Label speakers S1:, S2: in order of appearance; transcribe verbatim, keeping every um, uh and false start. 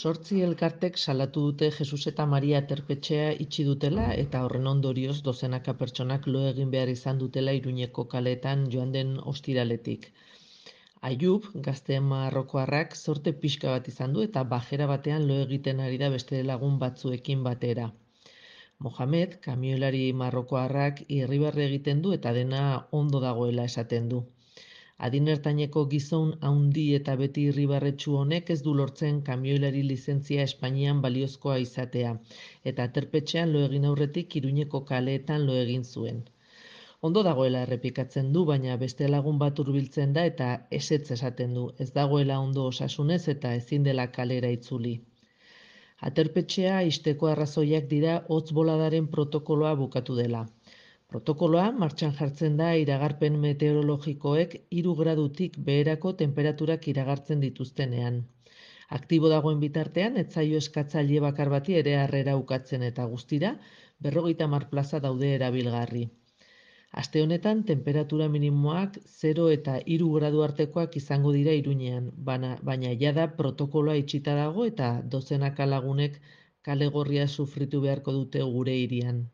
S1: Zortzi elkartek salatu dute Jesus eta Maria aterpetxea itxi dutela eta horren ondorioz dozenaka pertsonak lo egin behar izan dutela Iruñeko kaleetan joan den ostiraletik. Aiub, gazte marrokoarrak, zorte pixka bat izan du eta bajera batean lo egiten ari da beste lagun batzuekin batera. Mohamed, kamioilari marrokoarrak, irribarre egiten du eta dena ondo dagoela esaten du. Adin ertaineko gizon haundi eta beti irribarretsu honek ez du lortzen kamioilari lizentzia Espainian baliozkoa izatea, eta aterpetxean lo egin aurretik Iruñeko kaleetan lo egin zuen. Ondo dagoela errepikatzen du, baina beste lagun bat hurbiltzen da eta ezetz esaten du, ez dagoela ondo osasunez eta ezin dela kalera itzuli. Aterpetxea ixteko arrazoiak dira hotz boladaren protokoloa bukatu dela. Protokoloa martxan jartzen da iragarpen meteorologikoek hiru gradutik beherako tenperaturak iragartzen dituztenean. Aktibo dagoen bitartean, ez zaio eskatzaile bakar bati ere harrera ukatzen eta guztira, berrogeita hamar plaza daude erabilgarri. Aste honetan, tenperatura minimoak zero eta hiru gradu artekoak izango dira Iruñean, baina jada protokoloa itxita dago eta dozenaka lagunek kale gorria sufritu beharko dute gure hirian.